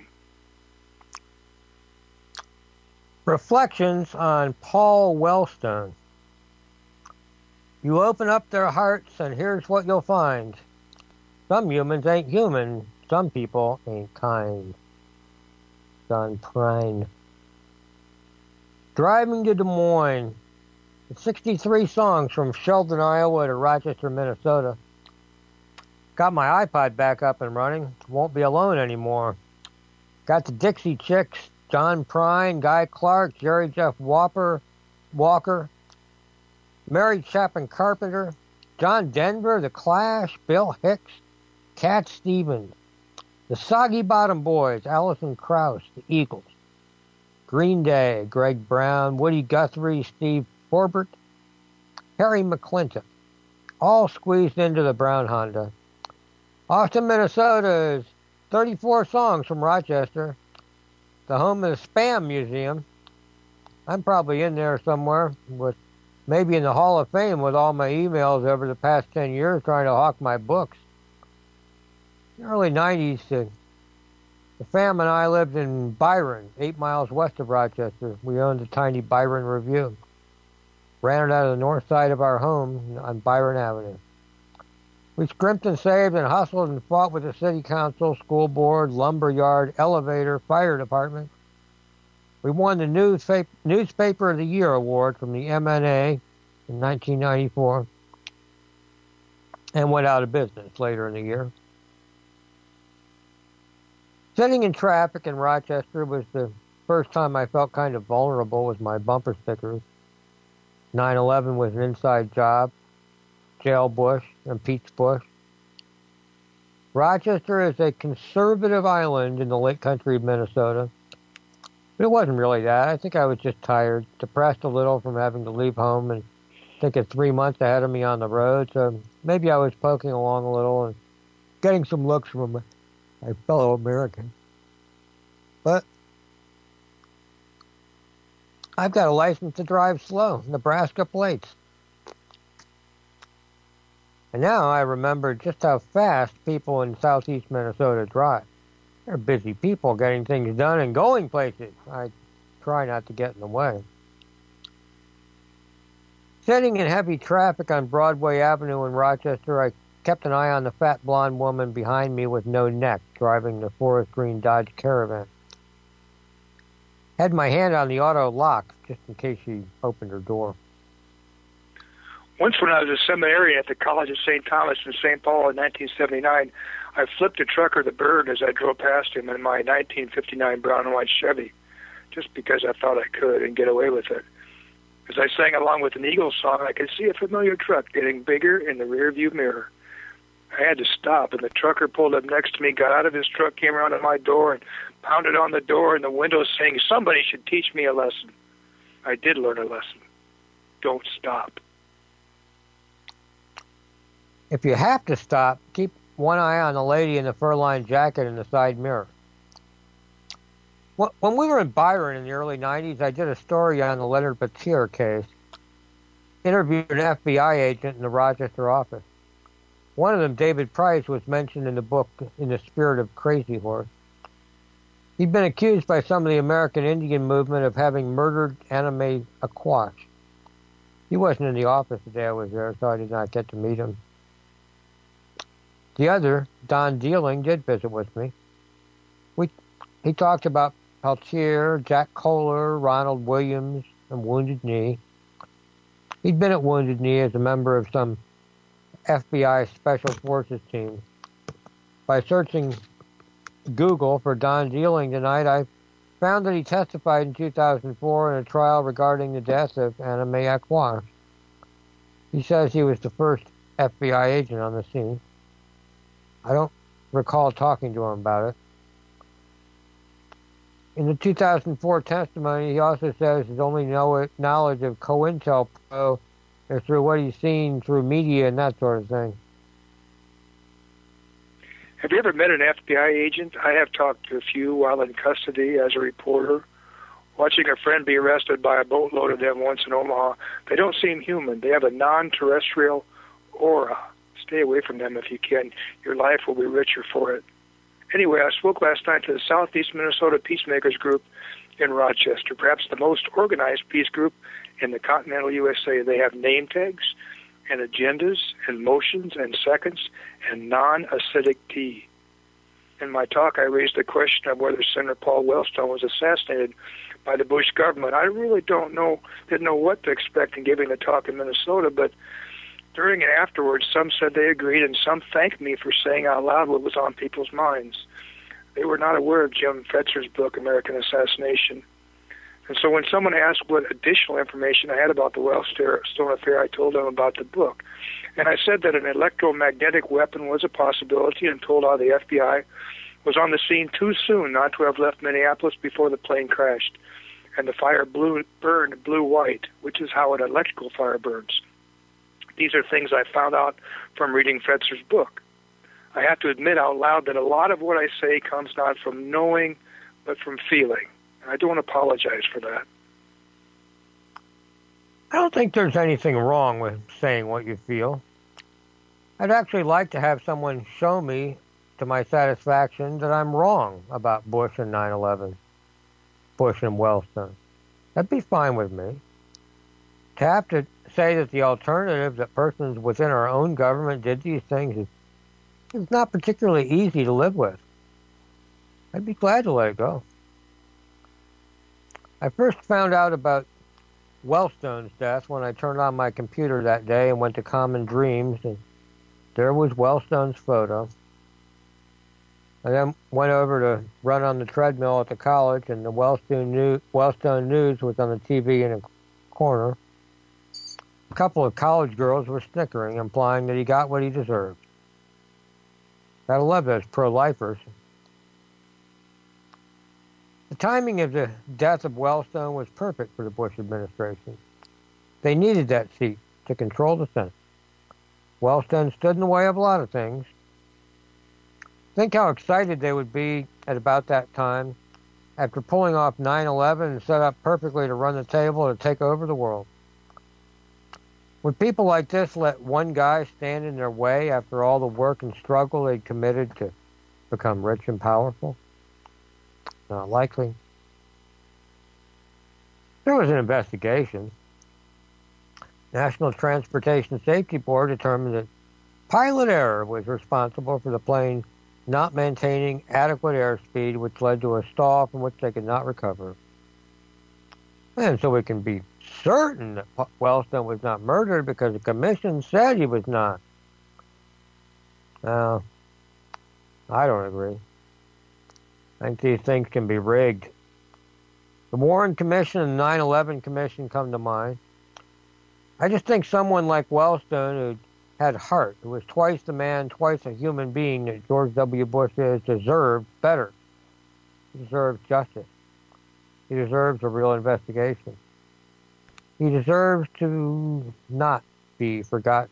Reflections on Paul Wellstone. You open up their hearts, and here's what you'll find. Some humans ain't human. Some people ain't kind. John Prine. Driving to Des Moines, sixty-three songs from Sheldon, Iowa to Rochester, Minnesota. Got my iPod back up and running. Won't be alone anymore. Got the Dixie Chicks, John Prine, Guy Clark, Jerry Jeff Walker, Walker, Mary Chapin Carpenter, John Denver, The Clash, Bill Hicks, Cat Stevens, the Soggy Bottom Boys, Alison Krauss, the Eagles, Green Day, Greg Brown, Woody Guthrie, Steve Forbert, Harry McClinton, all squeezed into the brown Honda. Austin, Minnesota is thirty-four songs from Rochester, the home of the Spam Museum. I'm probably in there somewhere, with maybe in the Hall of Fame with all my emails over the past ten years trying to hawk my books. In the early nineties, uh, the fam and I lived in Byron, eight miles west of Rochester. We owned a tiny Byron Review. Ran it out of the north side of our home on Byron Avenue. We scrimped and saved and hustled and fought with the city council, school board, lumber yard, elevator, fire department. We won the newspaper, newspaper of the Year award from the M N A in nineteen ninety-four and went out of business later in the year. Sitting in traffic in Rochester was the first time I felt kind of vulnerable with my bumper stickers. nine eleven was an inside job. Jail Bush, impeach Bush. Rochester is a conservative island in the lake country of Minnesota. But it wasn't really that. I think I was just tired, depressed a little from having to leave home and thinking three months ahead of me on the road. So maybe I was poking along a little and getting some looks from my, my fellow Americans. But I've got a license to drive slow, Nebraska plates. And now I remember just how fast people in southeast Minnesota drive. They're busy people getting things done and going places. I try not to get in the way. Sitting in heavy traffic on Broadway Avenue in Rochester, I kept an eye on the fat blonde woman behind me with no neck driving the forest green Dodge Caravan. Had my hand on the auto lock just in case she opened her door. Once when I was a seminarian at the College of Saint Thomas in Saint Paul in nineteen seventy-nine, I flipped a trucker the bird as I drove past him in my nineteen fifty-nine brown and white Chevy, just because I thought I could and get away with it. As I sang along with an Eagles song, I could see a familiar truck getting bigger in the rearview mirror. I had to stop, and the trucker pulled up next to me, got out of his truck, came around to my door, and pounded on the door and the window saying, "Somebody should teach me a lesson." I did learn a lesson. Don't stop. If you have to stop, keep one eye on the lady in the fur-lined jacket in the side mirror. When we were in Byron in the early nineties, I did a story on the Leonard Batir case. Interviewed an F B I agent in the Rochester office. One of them, David Price, was mentioned in the book In the Spirit of Crazy Horse. He'd been accused by some of the American Indian movement of having murdered Anime Aquash. He wasn't in the office the day I was there, so I did not get to meet him. The other, Don Dealing, did visit with me. We, he talked about Peltier, Jack Kohler, Ronald Williams, and Wounded Knee. He'd been at Wounded Knee as a member of some F B I Special Forces team. By searching Google for Don Dealing tonight, I found that he testified in two thousand four in a trial regarding the death of Anime Aquash. He says he was the first F B I agent on the scene. I don't recall talking to him about it. In the two thousand four testimony, he also says his only know- knowledge of COINTELPRO is through what he's seen through media and that sort of thing. Have you ever met an F B I agent? I have talked to a few while in custody as a reporter. Watching a friend be arrested by a boatload of them once in Omaha, they don't seem human. They have a non-terrestrial aura. Stay away from them if you can. Your life will be richer for it. Anyway, I spoke last night to the Southeast Minnesota Peacemakers Group in Rochester, perhaps the most organized peace group in the continental U S A. They have name tags and agendas and motions and seconds and non-acidic tea. in my talk, I raised the question of whether Senator Paul Wellstone was assassinated by the Bush government. I really don't know, didn't know what to expect in giving the talk in Minnesota, but during and afterwards, some said they agreed, and some thanked me for saying out loud what was on people's minds. They were not aware of Jim Fetzer's book, American Assassination. And so when someone asked what additional information I had about the Wellstone affair, I told them about the book. And I said that an electromagnetic weapon was a possibility, and told how the F B I was on the scene too soon not to have left Minneapolis before the plane crashed. And the fire blew, burned blue-white, which is how an electrical fire burns. These are things I found out from reading Fetzer's book. I have to admit out loud that a lot of what I say comes not from knowing, but from feeling. And I don't apologize for that. I don't think there's anything wrong with saying what you feel. I'd actually like to have someone show me, to my satisfaction, that I'm wrong about Bush and nine eleven, Bush and Wellstone. That'd be fine with me. To have to say that the alternative, that persons within our own government did these things, is, is not particularly easy to live with. I'd be glad to let it go. I first found out about Wellstone's death when I turned on my computer that day and went to Common Dreams, and there was Wellstone's photo. I then went over to run on the treadmill at the college, and the Wellstone News, Wellstone News was on the T V in a corner. A couple of college girls were snickering, implying that he got what he deserved. Gotta love those pro-lifers. The timing of the death of Wellstone was perfect for the Bush administration. They needed that seat to control the Senate. Wellstone stood in the way of a lot of things. Think how excited they would be at about that time after pulling off nine eleven and set up perfectly to run the table to take over the world. Would people like this let one guy stand in their way after all the work and struggle they'd committed to become rich and powerful? Not likely. There was an investigation. National Transportation Safety Board determined that pilot error was responsible for the plane not maintaining adequate airspeed, which led to a stall from which they could not recover. And so we can be certain that Wellstone was not murdered because the commission said he was not. Now, I don't agree. I think these things can be rigged. The Warren Commission and the nine eleven Commission come to mind. I just think someone like Wellstone, who had heart, who was twice the man, twice a human being that George W. Bush is, deserved better. He deserves justice. He deserves a real investigation. He deserves to not be forgotten.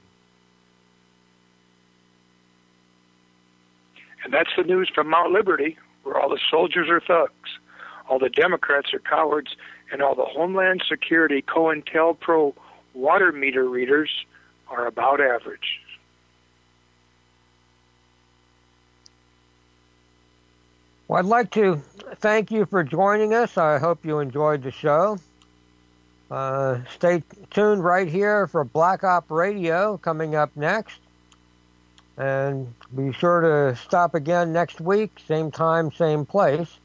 And that's the news from Mount Liberty, where all the soldiers are thugs, all the Democrats are cowards, and all the Homeland Security COINTELPRO water meter readers are about average. Well, I'd like to thank you for joining us. I hope you enjoyed the show. Uh, stay tuned right here for Black Op Radio coming up next. And be sure to stop again next week, same time, same place.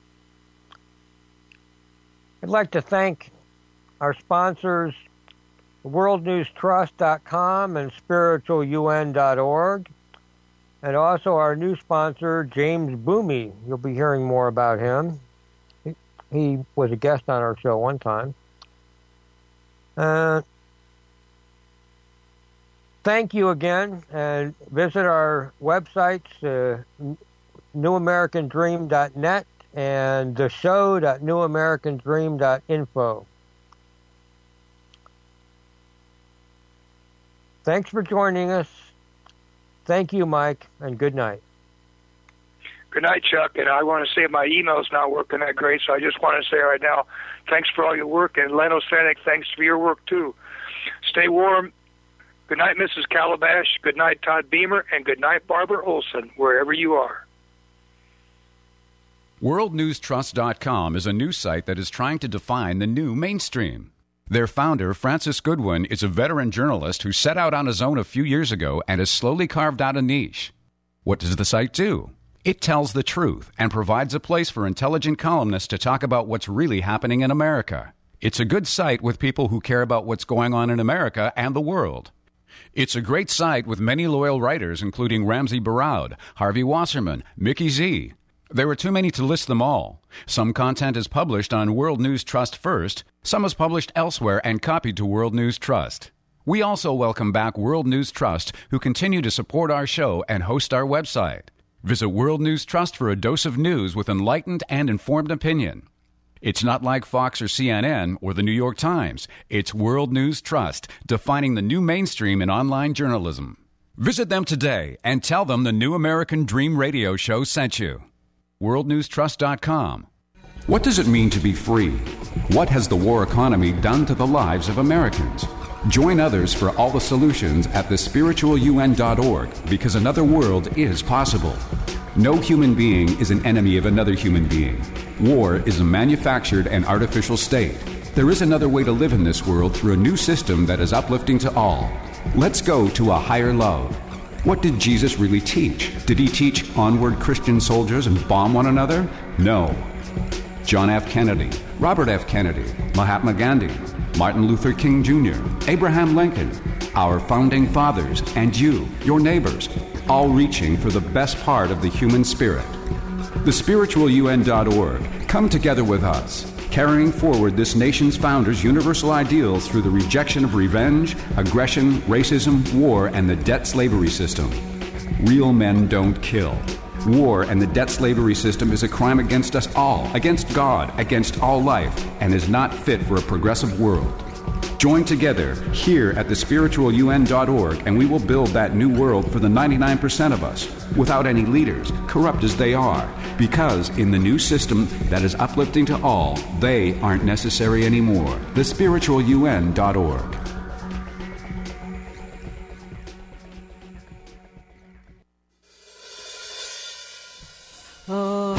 I'd like to thank our sponsors, world news trust dot com and spiritual U N dot org, and also our new sponsor, James Boomey. You'll be hearing more about him. He, he was a guest on our show one time. Uh, thank you again, and visit our websites, uh, new american dream dot net and the show dot new american dream dot info. Thanks for joining us. Thank you, Mike, and good night. Good night, Chuck. And I want to say my email's not working that great, so I just want to say right now, thanks for all your work. And Leno Senek, thanks for your work, too. Stay warm. Good night, Missus Calabash. Good night, Todd Beamer. And good night, Barbara Olson, wherever you are. world news trust dot com is a news site that is trying to define the new mainstream. Their founder, Francis Goodwin, is a veteran journalist who set out on his own a few years ago and has slowly carved out a niche. What does the site do? It tells the truth and provides a place for intelligent columnists to talk about what's really happening in America. It's a good site with people who care about what's going on in America and the world. It's a great site with many loyal writers, including Ramsey Baraud, Harvey Wasserman, Mickey Z. There are too many to list them all. Some content is published on World News Trust first, some is published elsewhere and copied to World News Trust. We also welcome back World News Trust, who continue to support our show and host our website. Visit World News Trust for a dose of news with enlightened and informed opinion. It's not like Fox or C N N or the New York Times. It's World News Trust, defining the new mainstream in online journalism. Visit them today and tell them the New American Dream Radio Show sent you. world news trust dot com. What does it mean to be free? What has the war economy done to the lives of Americans? Join others for all the solutions at the spiritual U N dot org, because another world is possible. No human being is an enemy of another human being. War is a manufactured and artificial state. There is another way to live in this world through a new system that is uplifting to all. Let's go to a higher love. What did Jesus really teach? Did he teach onward Christian soldiers and bomb one another? No. John F. Kennedy, Robert F. Kennedy, Mahatma Gandhi, Martin Luther King Junior, Abraham Lincoln, our founding fathers, and you, your neighbors, all reaching for the best part of the human spirit. The spiritual U N dot org, come together with us, carrying forward this nation's founders' universal ideals through the rejection of revenge, aggression, racism, war, and the debt slavery system. Real men don't kill. War and the debt slavery system is a crime against us all, against God, against all life, and is not fit for a progressive world. Join together here at the spiritual U N dot org, and we will build that new world for the ninety-nine percent of us, without any leaders, corrupt as they are, because in the new system that is uplifting to all, they aren't necessary anymore. the spiritual U N dot org. Oh.